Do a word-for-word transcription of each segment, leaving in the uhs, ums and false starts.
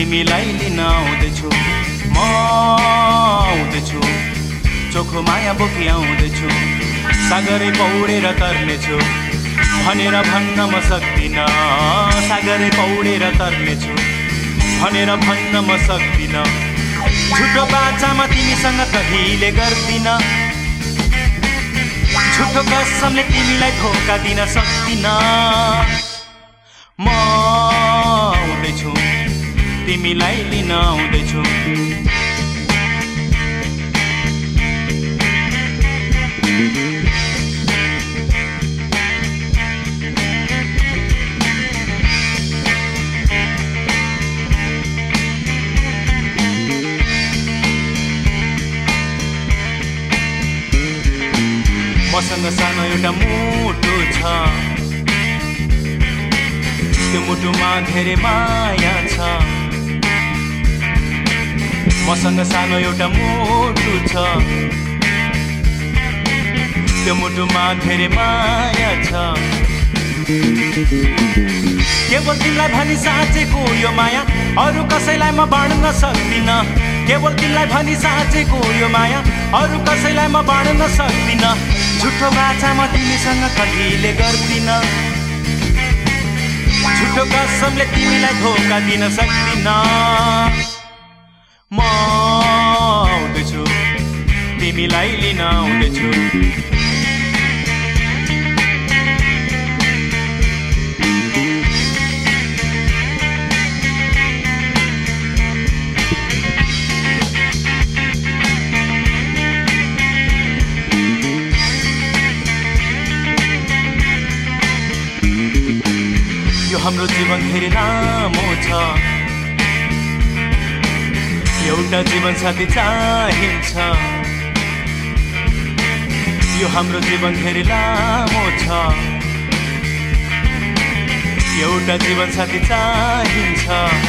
तिमीलाई लिन आउँदैछु म आउँदैछु चोखो माया बोकी आउँदैछु सागरै पौडेर तर्नेछु भनेर भन्न म सक्दिन सागरै पौडेर तर्नेछु भनेर भन्न म सक्दिन झुटो बाचामा तिमीसँग कहिले गर्दिन झुटो कसमले तिमीलाई धोका दिन सक्दिन म आउँदैछु तिमीलाई लिन आउँदैछु मसँग सानो एउटा मुटु छ त्यो मुटुमा धेरै माया छ मसँग सानो एउटा मुटु छ त्यो मुटुमा धेरै माया छ केवल तिमीलाई भनी साँचेको यो माया अरू कसैलाई म बाँड्न सक्दिन केवल तिमीलाई भनी साँचेको यो माया अरू कसैलाई म बाँड्न सक्दिन झुटो बाचामा तिमीसँग कहिले गर्दिन झुटो कसमले तिमीलाई धोका दिन सक्दिन म आउँदैछु तिमीलाई लिन आउँदैछु यो हाम्रो जीवन धेरै लामो छ एउटा जीवन साथी चाहिन्छ यो हाम्रो जीवन धेरै लामो छ एउटा जीवन साथी चाहिन्छ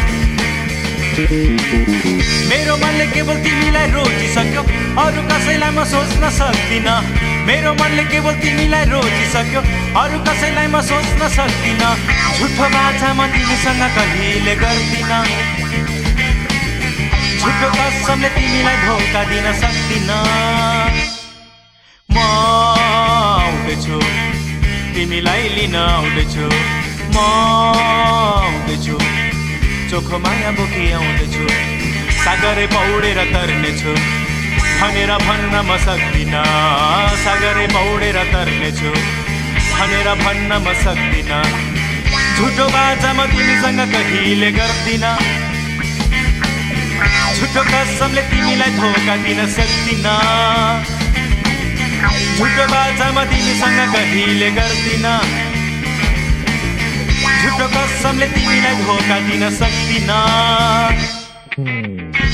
मेरो मनले केवल तिमीलाई रोजिसक्यो अरू कसैलाई म सोच्न सक्दिन मेरो मनले केवल तिमीलाई रोजिसक्यो अरू कसैलाई म सोच्न सक्दिन झुटो बाचामा तिमीसँग कहिले गर्दिन झुटो कसमले तिमीलाई धोका दिन सक्दिन म आउँदैछु तिमीलाई लिन आउँदैछु म आउँदैछु चोखो माया बोकी आउँदैछु सागरै पौडेर तर्नेछु भनेर भन्न म सक्दिन सागरै पौडेर तर्नेछु भनेर भन्न म सक्दिन झुटो बाचामा तिमीसँग कहिले गर्दिन झुटो कसमले तिमीलाई धोका दिन सक्दिन झुटो बाचामा तिमीसँग कहिले गर्दिन झुटो कसमले तिमीलाई धोका दिन सक्दिन